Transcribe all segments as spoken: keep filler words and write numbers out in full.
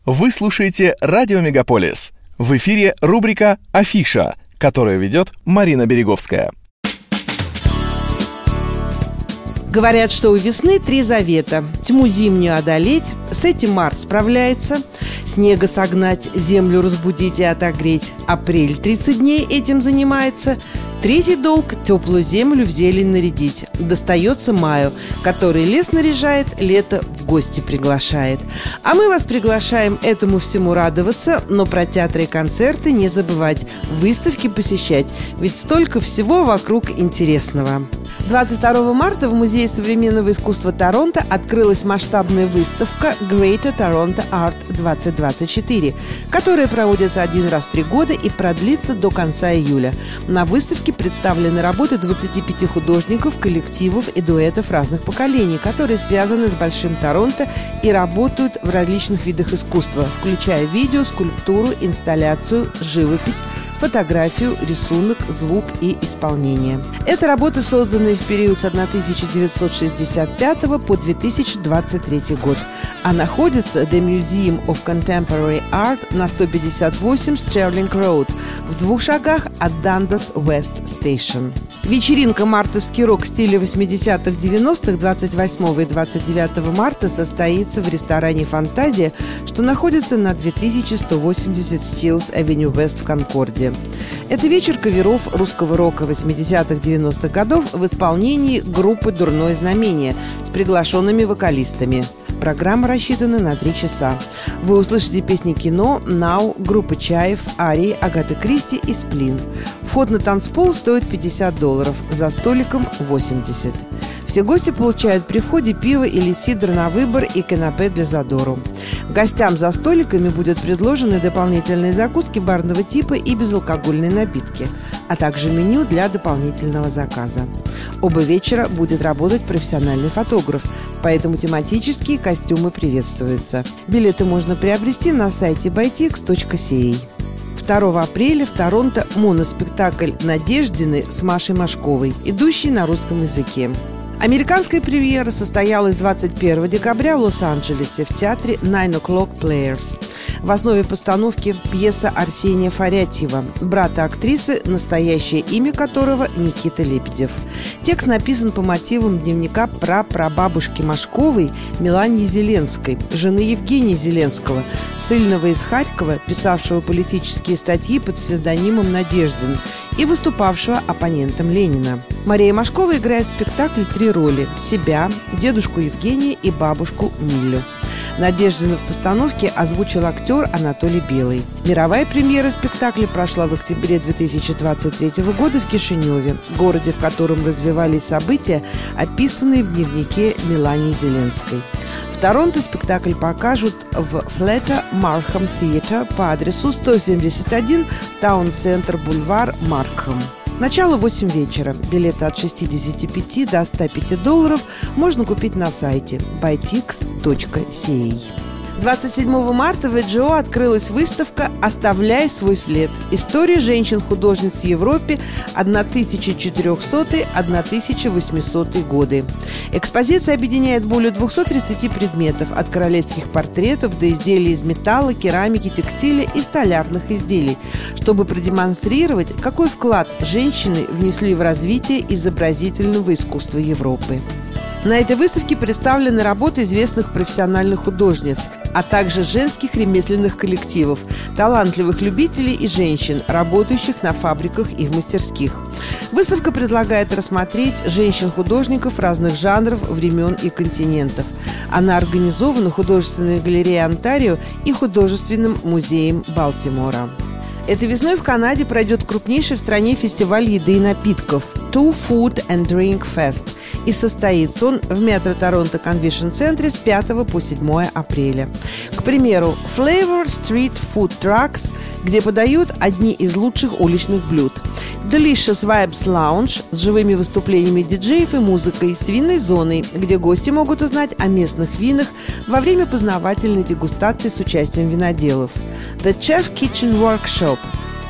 Вы слушаете «Радио Мегаполис». В эфире рубрика «Афиша», которую ведет Марина Береговская. Говорят, что у весны три завета. Тьму зимнюю одолеть, с этим март справляется, снега согнать, землю разбудить и отогреть. Апрель тридцать дней этим занимается. Третий долг – теплую землю в зелень нарядить. Достается маю, который лес наряжает, лето в гости приглашает. А мы вас приглашаем этому всему радоваться, но про театры и концерты не забывать, выставки посещать, ведь столько всего вокруг интересного. двадцать второго марта в Музее современного искусства Торонто открылась масштабная выставка Greater Toronto Art двадцать двадцать четыре, которая проводится один раз в три года и продлится до конца июля. На выставке представлены работы двадцати пяти художников, коллективов и дуэтов разных поколений, которые связаны с Большим Торонто и работают в различных видах искусства, включая видео, скульптуру, инсталляцию, живопись, фотографию, рисунок, звук и исполнение. Это работы, созданные в период с тысяча девятьсот шестьдесят пятого по две тысячи двадцать третий год, а находится The Museum of Contemporary Art на сто пятьдесят восемь Stirling Road в двух шагах от Dundas West Station. Вечеринка «Мартовский рок» в стиле восьмидесятых-девяностых двадцать восьмого и двадцать девятого марта состоится в ресторане «Фантазия», что находится на две тысячи сто восемьдесят Steeles Avenue West в Конкорде. Это вечер каверов русского рока восьмидесятых-девяностых годов в исполнении группы «Дурное знамение» с приглашенными вокалистами. Программа рассчитана на три часа. Вы услышите песни кино, «Нау», группы «Чаев», «Арии», «Агаты Кристи» и «Сплин». Вход на танцпол стоит пятьдесят долларов, за столиком восемьдесят. Все гости получают при входе пиво или сидр на выбор и канапе для задору. Гостям за столиками будут предложены дополнительные закуски барного типа и безалкогольные напитки, а также меню для дополнительного заказа. Оба вечера будет работать профессиональный фотограф, поэтому тематические костюмы приветствуются. Билеты можно приобрести на сайте байтикс точка си эй. второго апреля в Торонто моноспектакль «Надеждины» с Машей Машковой, идущий на русском языке. Американская премьера состоялась двадцать первого декабря в Лос-Анджелесе в театре Nine O'Clock Players. В основе постановки пьеса Арсения Фарятьева, брата актрисы, настоящее имя которого Никита Лебедев. Текст написан по мотивам дневника прапрабабушки Машковой Мелании Зеленской, жены Евгения Зеленского, ссыльного из Харькова, писавшего политические статьи под псевдонимом Надеждин и выступавшего оппонентом Ленина. Мария Машкова играет в спектакле три роли – себя, дедушку Евгения и бабушку Милю. Надеждину в постановке озвучил актер Анатолий Белый. Мировая премьера спектакля прошла в октябре две тысячи двадцать третьего года в Кишиневе, городе, в котором развивались события, описанные в дневнике Мелании Зеленской. В Торонто спектакль покажут в Fletcher Markham Theatre по адресу сто семьдесят один Таун-центр, бульвар Маркхэм. Начало восемь вечера. Билеты от шестидесяти пяти до ста пяти долларов можно купить на сайте байтикс точка си эй. двадцать седьмого марта в ЭДЖО открылась выставка «Оставляй свой след. История женщин-художниц в Европе тысяча четырехсотые — тысяча восьмисотые годы». Экспозиция объединяет более двухсот тридцати предметов, от королевских портретов до изделий из металла, керамики, текстиля и столярных изделий, чтобы продемонстрировать, какой вклад женщины внесли в развитие изобразительного искусства Европы. На этой выставке представлены работы известных профессиональных художниц, а также женских ремесленных коллективов, талантливых любителей и женщин, работающих на фабриках и в мастерских. Выставка предлагает рассмотреть женщин-художников разных жанров, времен и континентов. Она организована художественной галереей Онтарио и художественным музеем Балтимора. Этой весной в Канаде пройдет крупнейший в стране фестиваль еды и напитков Two Food and Drink Fest, и состоится он в метро Торонто Конвеншн-центре с пятого по седьмое апреля. К примеру, Flavor Street Food Trucks, где подают одни из лучших уличных блюд. Delicious Vibes Lounge с живыми выступлениями диджеев и музыкой, с винной зоной, где гости могут узнать о местных винах во время познавательной дегустации с участием виноделов. The Chef Kitchen Workshop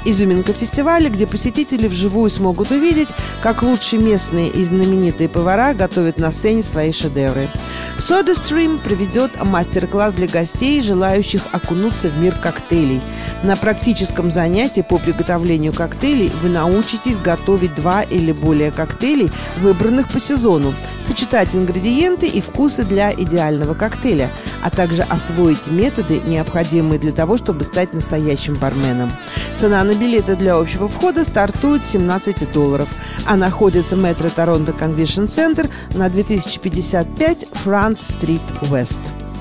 Изюминка фестиваля, где посетители вживую смогут увидеть, как лучшие местные и знаменитые повара готовят на сцене свои шедевры. SodaStream проведет мастер-класс для гостей, желающих окунуться в мир коктейлей. На практическом занятии по приготовлению коктейлей вы научитесь готовить два или более коктейлей, выбранных по сезону, сочетать ингредиенты и вкусы для идеального коктейля, а также освоить методы, необходимые для того, чтобы стать настоящим барменом. Цена на билеты для общего входа стартует с семнадцати долларов, а находится метро Торонто Конвеншн Центр на две тысячи пятьдесят пять Front Street West.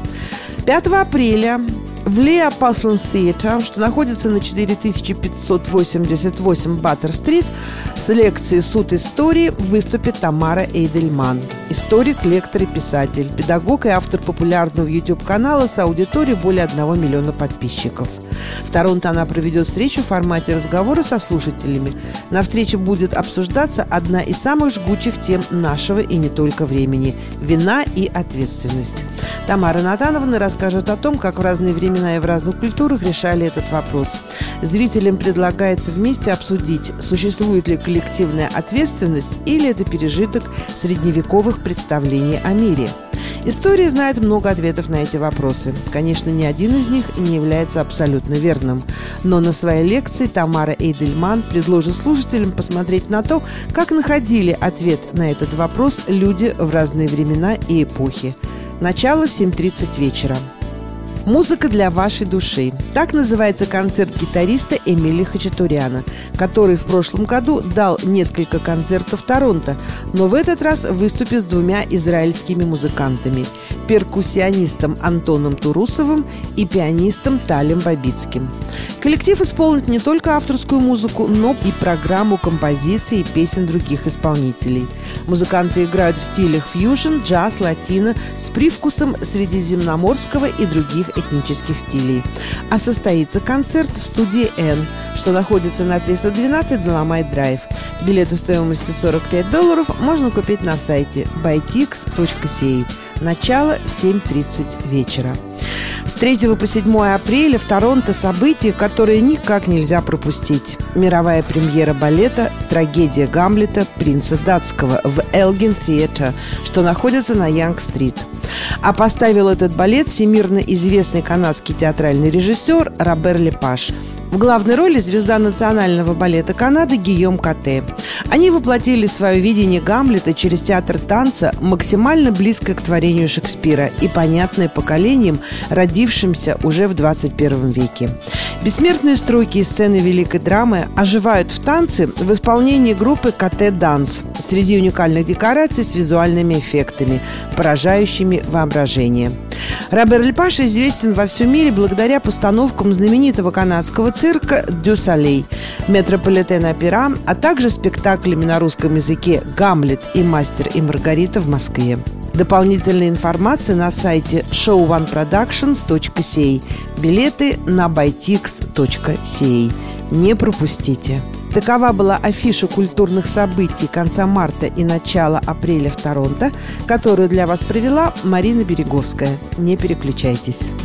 пятого апреля в Lea Parsons Theatre, что находится на четыре тысячи пятьсот восемьдесят восемь Баттер-стрит, с лекцией «Суд истории» выступит Тамара Эйдельман. Историк, лектор и писатель, педагог и автор популярного YouTube-канала с аудиторией более одного миллиона подписчиков. В Торонто она проведет встречу в формате разговора со слушателями. На встрече будет обсуждаться одна из самых жгучих тем нашего и не только времени – вина и ответственность. Тамара Натановна расскажет о том, как в разные времена и в разных культурах решали этот вопрос. Зрителям предлагается вместе обсудить, существует ли коллективная ответственность или это пережиток средневековых представлений о мире. История знает много ответов на эти вопросы. Конечно, ни один из них не является абсолютно верным. Но на своей лекции Тамара Эйдельман предложит слушателям посмотреть на то, как находили ответ на этот вопрос люди в разные времена и эпохи. Начало в семь тридцать вечера. «Музыка для вашей души». Так называется концерт гитариста Эмили Хачатуряна, который в прошлом году дал несколько концертов в Торонто, но в этот раз выступит с двумя израильскими музыкантами – перкуссионистом Антоном Турусовым и пианистом Талем Бабицким. Коллектив исполнит не только авторскую музыку, но и программу композиций и песен других исполнителей. Музыканты играют в стилях фьюжн, джаз, латино с привкусом средиземноморского и других этнических стилей. А состоится концерт в студии «Н», что находится на триста двенадцать Доломайт Драйв. Билеты стоимостью сорок пять долларов можно купить на сайте байтикс точка си эй. Начало в семь тридцать вечера. С третьего по седьмое апреля в Торонто событие, которое никак нельзя пропустить. Мировая премьера балета «Трагедия Гамлета» принца датского в Elgin Theatre, что находится на Янг-стрит. А поставил этот балет всемирно известный канадский театральный режиссер Робер Лепаш. В главной роли звезда национального балета Канады Гийом Кате. Они воплотили свое видение Гамлета через театр танца, максимально близкое к творению Шекспира и понятное поколениям, родившимся уже в двадцать первом веке. Бессмертные строки и сцены великой драмы оживают в танце в исполнении группы Кате Данс среди уникальных декораций с визуальными эффектами, поражающими воображение. Робер Лепаш известен во всем мире благодаря постановкам знаменитого канадского цирка «Дю Солей», «Метрополитен-опера», а также спектаклями на русском языке «Гамлет» и «Мастер и Маргарита» в Москве. Дополнительная информация на сайте шоу ван продакшнс точка си эй. Билеты на байтикс точка си эй. Не пропустите. Такова была афиша культурных событий конца марта и начала апреля в Торонто, которую для вас провела Марина Береговская. Не переключайтесь.